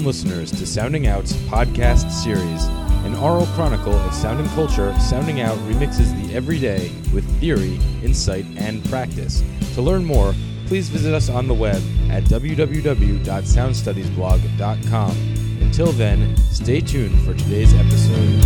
listeners to Sounding Out's podcast series, an oral chronicle of sound and culture. Sounding Out remixes the everyday with theory, insight, and practice. To learn more, please visit us on the web at www.soundstudiesblog.com. Until then, stay tuned for today's episode.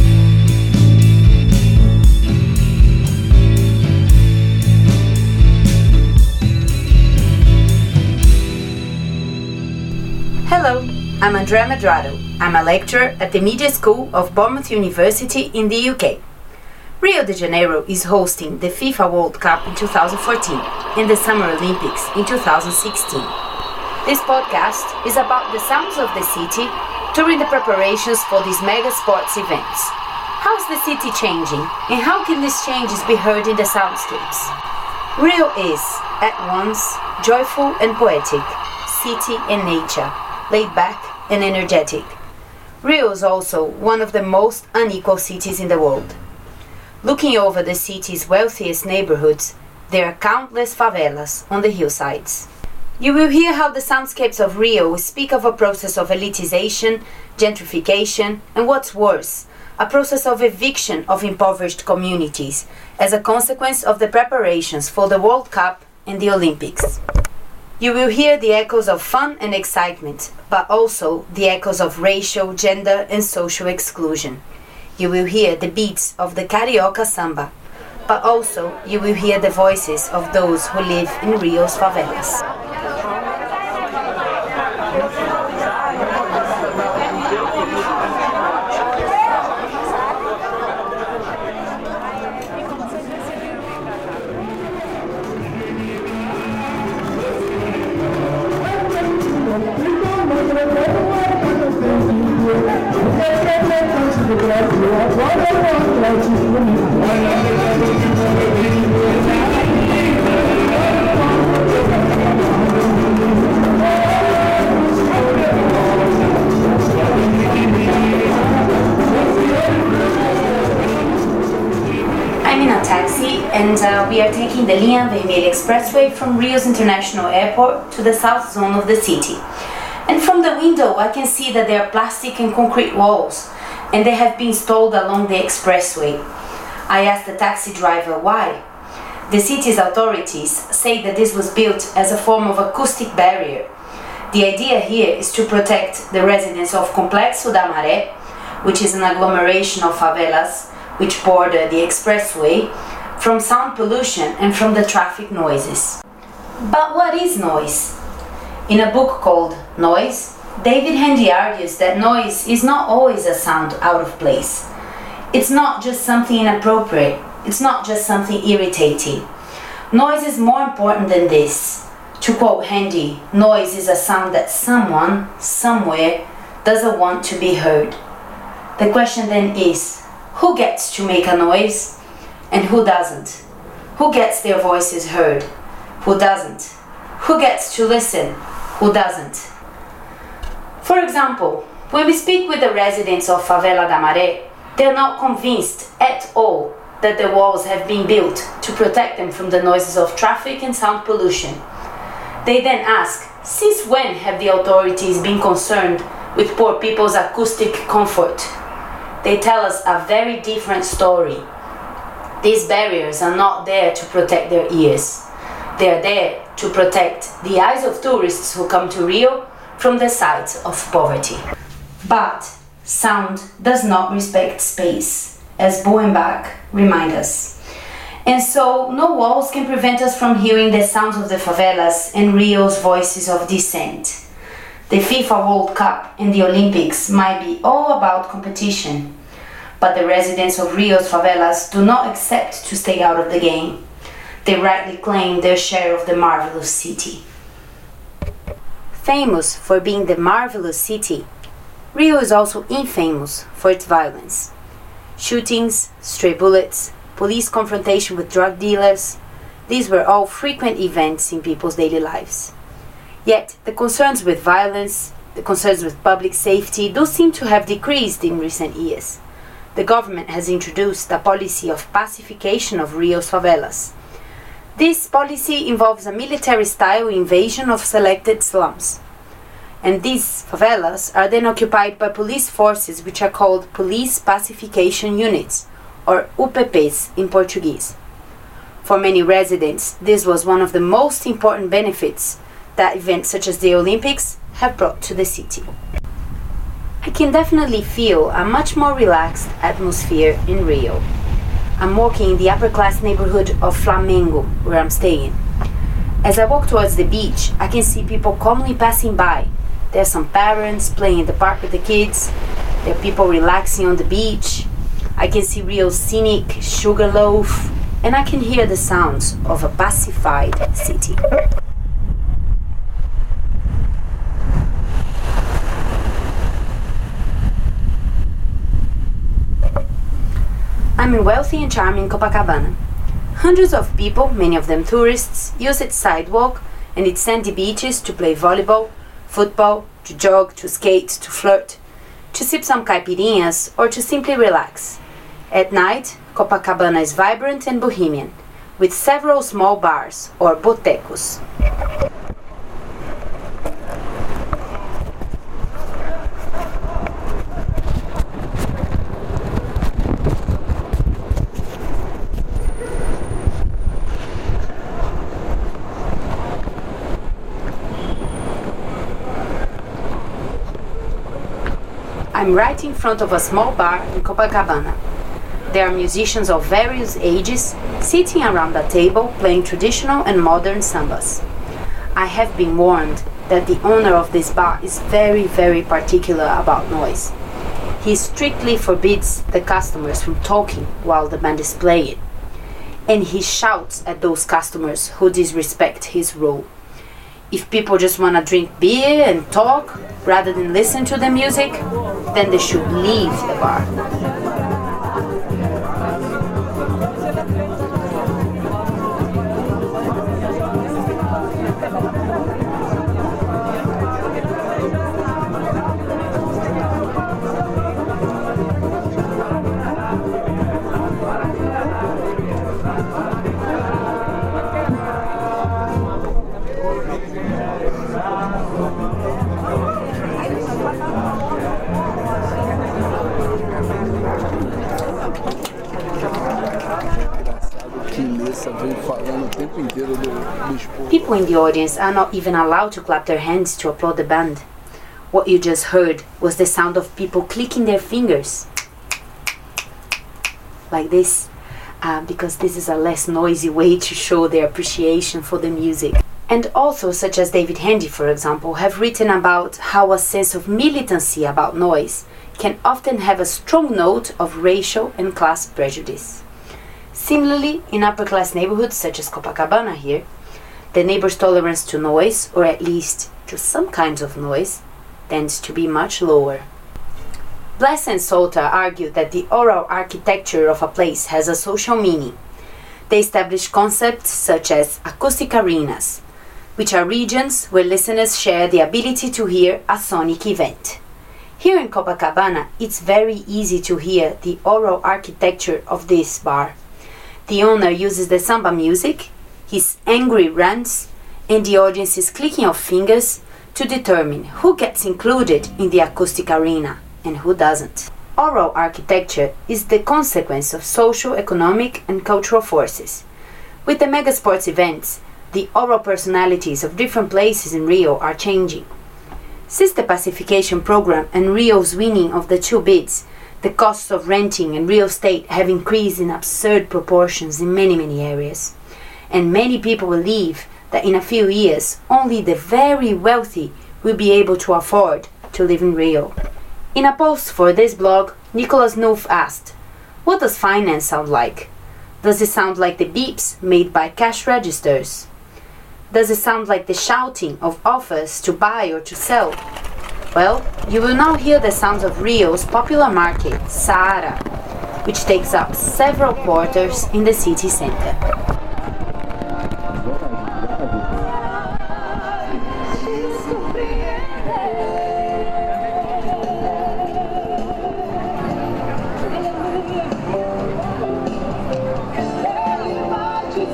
Hello, I'm Andrea Medrado. I'm a lecturer at the Media School of Bournemouth University in the UK. Rio de Janeiro is hosting the FIFA World Cup in 2014 and the Summer Olympics in 2016. This podcast is about the sounds of the city during the preparations for these mega sports events. How is the city changing, and how can these changes be heard in the soundscapes? Rio is, at once, joyful and poetic, city and nature, laid back and energetic. Rio is also one of the most unequal cities in the world. Looking over the city's wealthiest neighborhoods, there are countless favelas on the hillsides. You will hear how the soundscapes of Rio speak of a process of elitization, gentrification, and what's worse, a process of eviction of impoverished communities as a consequence of the preparations for the World Cup and the Olympics. You will hear the echoes of fun and excitement, but also the echoes of racial, gender, and social exclusion. You will hear the beats of the Carioca samba, but also you will hear the voices of those who live in Rio's favelas. I'm in a taxi and we are taking the Linha Vermelha Expressway from Rio's International Airport to the south zone of the city. And from the window I can see that there are plastic and concrete walls, and they have been installed along the expressway. I asked the taxi driver why. The city's authorities say that this was built as a form of acoustic barrier. The idea here is to protect the residents of Complexo da Maré, which is an agglomeration of favelas which border the expressway, from sound pollution and from the traffic noises. But what is noise? In a book called Noise, David Handy argues that noise is not always a sound out of place. It's not just something inappropriate. It's not just something irritating. Noise is more important than this. To quote Handy, noise is a sound that someone, somewhere, doesn't want to be heard. The question then is, who gets to make a noise and who doesn't? Who gets their voices heard? Who doesn't? Who gets to listen? Who doesn't? For example, when we speak with the residents of Favela da Maré, they are not convinced at all that the walls have been built to protect them from the noises of traffic and sound pollution. They then ask, since when have the authorities been concerned with poor people's acoustic comfort? They tell us a very different story. These barriers are not there to protect their ears. They are there to protect the eyes of tourists who come to Rio from the sight of poverty. But sound does not respect space, as Bowenbach remind us. And so no walls can prevent us from hearing the sounds of the favelas and Rio's voices of dissent. The FIFA World Cup and the Olympics might be all about competition, but the residents of Rio's favelas do not accept to stay out of the game. They rightly claim their share of the marvelous city. Famous for being the marvelous city, Rio is also infamous for its violence. Shootings, stray bullets, police confrontation with drug dealers, these were all frequent events in people's daily lives. Yet, the concerns with violence, the concerns with public safety, do seem to have decreased in recent years. The government has introduced a policy of pacification of Rio's favelas. This policy involves a military-style invasion of selected slums. And these favelas are then occupied by police forces which are called Police Pacification Units, or UPPs in Portuguese. For many residents, this was one of the most important benefits that events such as the Olympics have brought to the city. I can definitely feel a much more relaxed atmosphere in Rio. I'm walking in the upper class neighborhood of Flamengo, where I'm staying. As I walk towards the beach, I can see people calmly passing by. There are some parents playing in the park with the kids. There are people relaxing on the beach. I can see Rio's scenic Sugarloaf, and I can hear the sounds of a pacified city. I'm in wealthy and charming Copacabana. Hundreds of people, many of them tourists, use its sidewalk and its sandy beaches to play volleyball, football, to jog, to skate, to flirt, to sip some caipirinhas, or to simply relax. At night, Copacabana is vibrant and bohemian, with several small bars, or botecos. I'm right in front of a small bar in Copacabana. There are musicians of various ages sitting around a table playing traditional and modern sambas. I have been warned that the owner of this bar is very, very particular about noise. He strictly forbids the customers from talking while the band is playing. And he shouts at those customers who disrespect his rule. If people just want to drink beer and talk rather than listen to the music, then they should leave the bar. People in the audience are not even allowed to clap their hands to applaud the band. What you just heard was the sound of people clicking their fingers. Like this, because this is a less noisy way to show their appreciation for the music. And also, such as David Handy, for example, have written about how a sense of militancy about noise can often have a strong note of racial and class prejudice. Similarly, in upper-class neighborhoods such as Copacabana here, the neighbor's tolerance to noise, or at least to some kinds of noise, tends to be much lower. Bless and Solta argue that the oral architecture of a place has a social meaning. They establish concepts such as acoustic arenas, which are regions where listeners share the ability to hear a sonic event. Here in Copacabana, it's very easy to hear the oral architecture of this bar. The owner uses the samba music, his angry rants, and the audience's clicking of fingers to determine who gets included in the acoustic arena and who doesn't. Oral architecture is the consequence of social, economic, and cultural forces. With the mega sports events, the oral personalities of different places in Rio are changing. Since the pacification program and Rio's winning of the two bids, the costs of renting and real estate have increased in absurd proportions in many areas. And many people believe that in a few years, only the very wealthy will be able to afford to live in Rio. In a post for this blog, Nicholas Noof asked, "What does finance sound like? Does it sound like the beeps made by cash registers? Does it sound like the shouting of offers to buy or to sell?" Well, you will now hear the sounds of Rio's popular market, Saara, which takes up several quarters in the city center.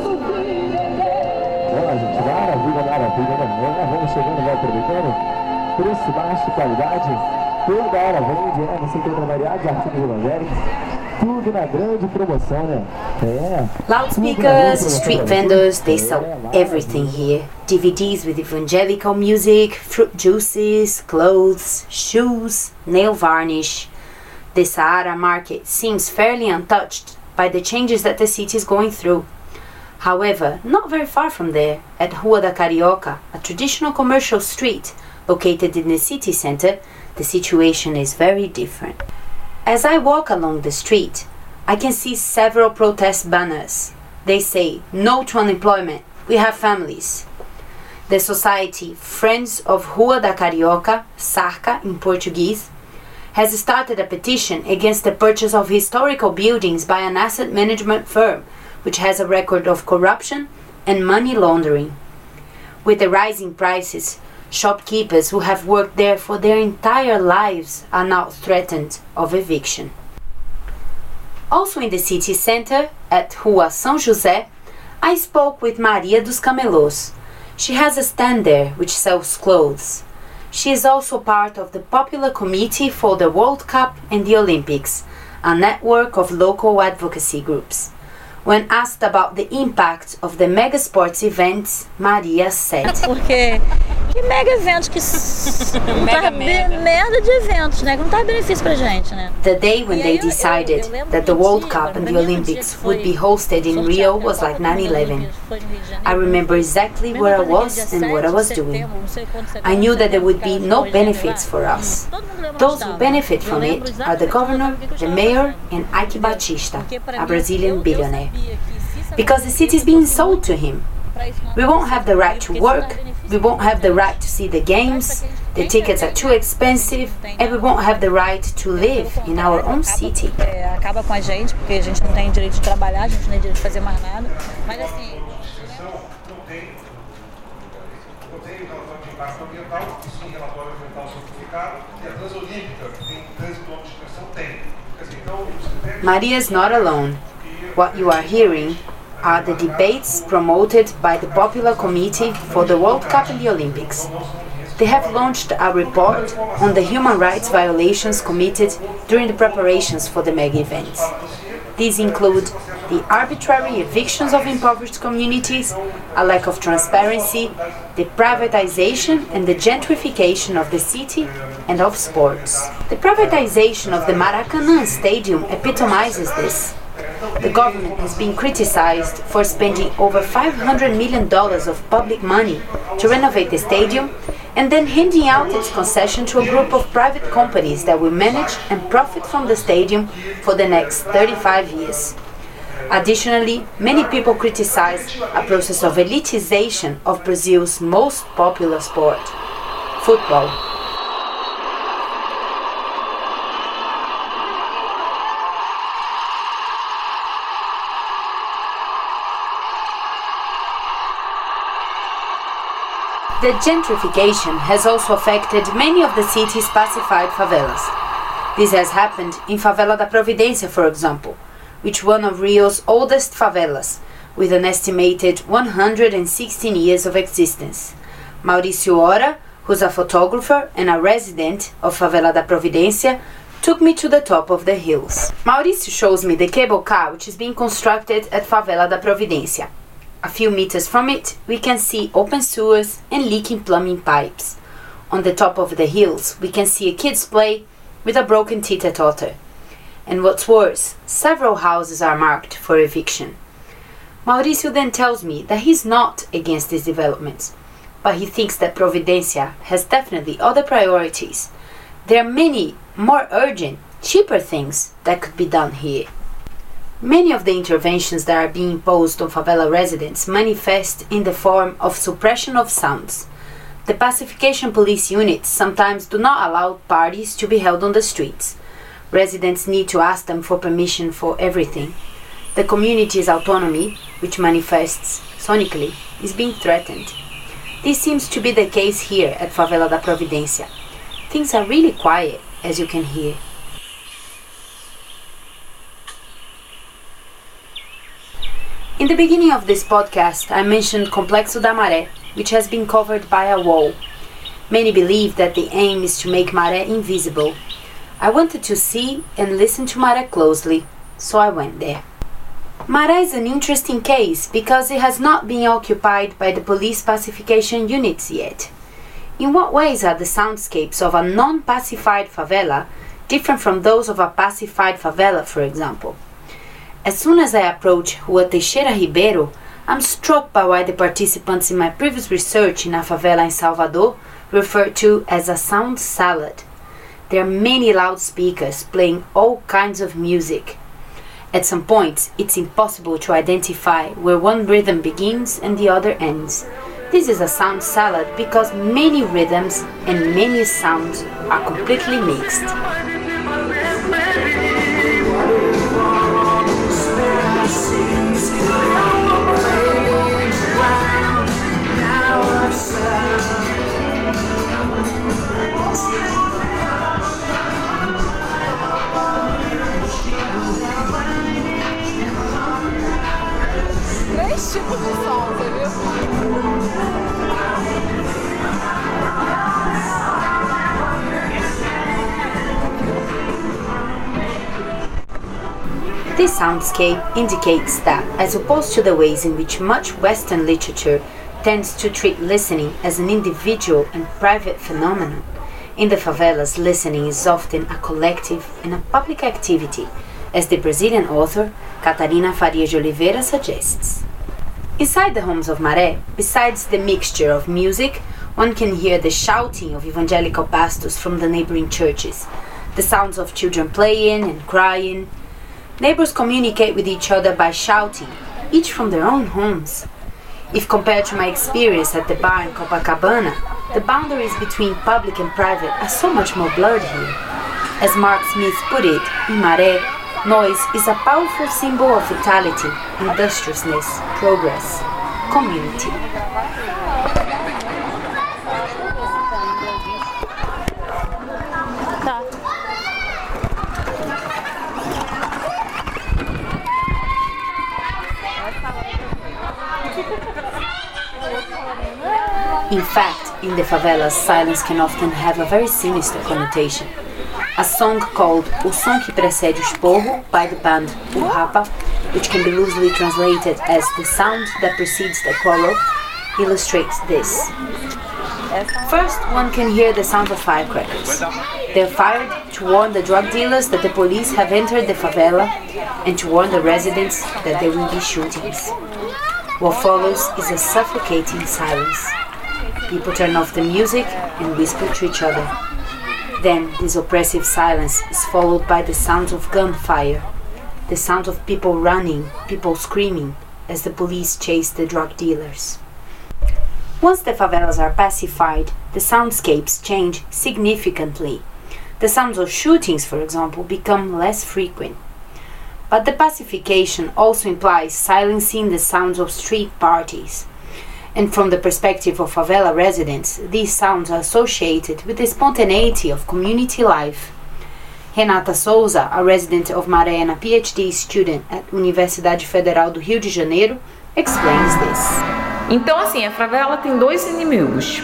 Vamos chegando, vai aproveitando. preço baixo, qualidade, toda hora vende, você encontra variados artigos evangélicos, tudo na grande promoção, né? Loudspeakers, street vendors, they sell everything here. DVDs with evangelical music, fruit juices, clothes, shoes, nail varnish. The Sahara market seems fairly untouched by the changes that the city is going through. However, not very far from there, at Rua da Carioca, a traditional commercial street located in the city center, the situation is very different. As I walk along the street, I can see several protest banners. They say, "No to unemployment, we have families." The society Friends of Rua da Carioca, SARCA in Portuguese, has started a petition against the purchase of historical buildings by an asset management firm which has a record of corruption and money laundering. With the rising prices, shopkeepers who have worked there for their entire lives are now threatened of eviction. Also in the city center, at Rua São José, I spoke with Maria dos Camelôs. She has a stand there which sells clothes. She is also part of the Popular Committee for the World Cup and the Olympics, a network of local advocacy groups. When asked about the impact of the mega sports events, Maria said, Porque que mega eventos que merda de eventos, né? Que não tá benefício pra gente, né? The day when they decided that the World Cup and the Olympics would be hosted in Rio was like 9/11. I remember exactly where I was and what I was doing. I knew that there would be no benefits for us. Those who benefit from it are the governor, the mayor, and Ike Batista, a Brazilian billionaire. Because the city is being sold to him. We won't have the right to work, we won't have the right to see the games, the tickets are too expensive, and we won't have the right to live in our own city. Acaba com a gente, porque a gente não tem direito de trabalhar, a gente não tem direito de fazer mais nada. Mas assim, Maria's not alone. What you are hearing are the debates promoted by the Popular Committee for the World Cup and the Olympics. They have launched a report on the human rights violations committed during the preparations for the mega events. These include the arbitrary evictions of impoverished communities, a lack of transparency, the privatization and the gentrification of the city and of sports. The privatization of the Maracanã Stadium epitomizes this. The government has been criticized for spending over $500 million of public money to renovate the stadium and then handing out its concession to a group of private companies that will manage and profit from the stadium for the next 35 years. Additionally, many people criticize a process of elitization of Brazil's most popular sport, football. The gentrification has also affected many of the city's pacified favelas. This has happened in Favela da Providência, for example, which is one of Rio's oldest favelas, with an estimated 116 years of existence. Mauricio Ora, who's a photographer and a resident of Favela da Providência, took me to the top of the hills. Mauricio shows me the cable car which is being constructed at Favela da Providência. A few meters from it, we can see open sewers and leaking plumbing pipes. On the top of the hills, we can see a kid's play with a broken teeter-totter. And what's worse, several houses are marked for eviction. Mauricio then tells me that he's not against these developments, but he thinks that Providência has definitely other priorities. There are many more urgent, cheaper things that could be done here. Many of the interventions that are being imposed on favela residents manifest in the form of suppression of sounds. The pacification police units sometimes do not allow parties to be held on the streets. Residents need to ask them for permission for everything. The community's autonomy, which manifests sonically, is being threatened. This seems to be the case here at Favela da Providência. Things are really quiet, as you can hear. In the beginning of this podcast, I mentioned Complexo da Maré, which has been covered by a wall. Many believe that the aim is to make Maré invisible. I wanted to see and listen to Maré closely, so I went there. Maré is an interesting case because it has not been occupied by the police pacification units yet. In what ways are the soundscapes of a non-pacified favela different from those of a pacified favela, for example? As soon as I approach Rua Teixeira Ribeiro, I'm struck by why the participants in my previous research in a favela in Salvador referred to as a sound salad. There are many loudspeakers playing all kinds of music. At some points, it's impossible to identify where one rhythm begins and the other ends. This is a sound salad because many rhythms and many sounds are completely mixed. Três tipos de som, você viu? This soundscape indicates that, as opposed to the ways in which much Western literature tends to treat listening as an individual and private phenomenon, in the favelas listening is often a collective and a public activity, as the Brazilian author Catarina Farias de Oliveira suggests. Inside the homes of Maré, besides the mixture of music, one can hear the shouting of evangelical pastors from the neighboring churches, the sounds of children playing and crying. Neighbors communicate with each other by shouting, each from their own homes. If compared to my experience at the bar in Copacabana, the boundaries between public and private are so much more blurred here. As Mark Smith put it, in Maré, noise is a powerful symbol of vitality, industriousness, progress, community. In fact, in the favelas, silence can often have a very sinister connotation. A song called O Som Que Precede o Esporro by the band O Rapa, which can be loosely translated as the sound that precedes the quarrel, illustrates this. First, one can hear the sound of firecrackers. They are fired to warn the drug dealers that the police have entered the favela and to warn the residents that there will be shootings. What follows is a suffocating silence. People turn off the music and whisper to each other. Then this oppressive silence is followed by the sounds of gunfire, the sound of people running, people screaming as the police chase the drug dealers. Once the favelas are pacified, the soundscapes change significantly. The sounds of shootings, for example, become less frequent. But the pacification also implies silencing the sounds of street parties. And from the perspective of favela residents, these sounds are associated with the spontaneity of community life. Renata Souza, a resident of Maré and a PhD student at Universidade Federal do Rio de Janeiro, explains this. Então, assim, a favela tem dois inimigos.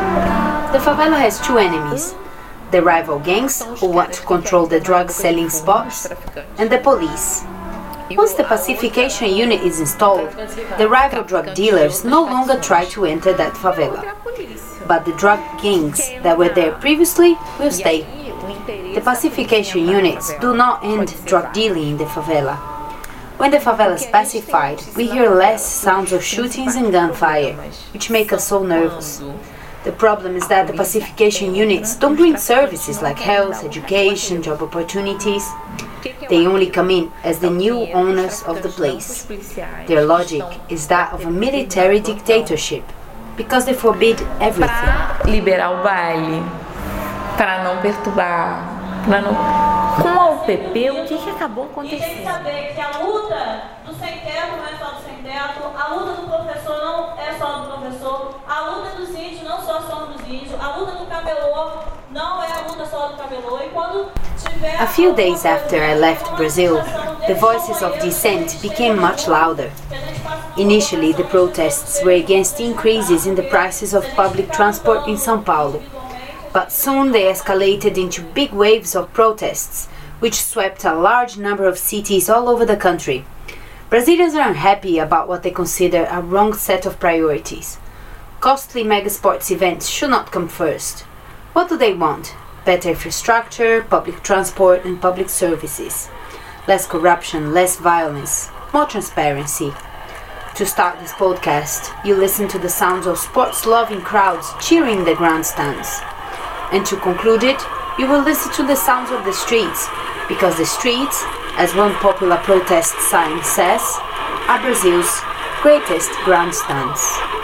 The favela has two enemies: the rival gangs, who want to control the drug-selling spots, and the police. Once the pacification unit is installed, the rival drug dealers no longer try to enter that favela. But the drug gangs that were there previously will stay. The pacification units do not end drug dealing in the favela. When the favela is pacified, we hear less sounds of shootings and gunfire, which make us so nervous. The problem is that the pacification units don't bring services like health, education, job opportunities. They only come in as the new owners of the place. Their logic is that of a military dictatorship, because they forbid everything. Para liberar o baile, para não perturbar, para não... Com a UPP, o que acabou acontecendo? E tem que saber que a luta do sem-teto não é só do sem-teto, a luta do professor não é só do professor, a luta dos índios não só são dos índios, a luta do cabelô não é a luta só do cabelô. E quando tiver... A few days after I left Brazil, the voices of dissent became much louder. Initially, the protests were against increases in the prices of public transport in São Paulo, but soon they escalated into big waves of protests, which swept a large number of cities all over the country. Brazilians are unhappy about what they consider a wrong set of priorities. Costly megasports events should not come first. What do they want? Better infrastructure, public transport and public services. Less corruption, less violence, more transparency. To start this podcast, you listen to the sounds of sports-loving crowds cheering the grandstands. And to conclude it, you will listen to the sounds of the streets, because the streets, as one popular protest sign says, are Brazil's greatest grandstands.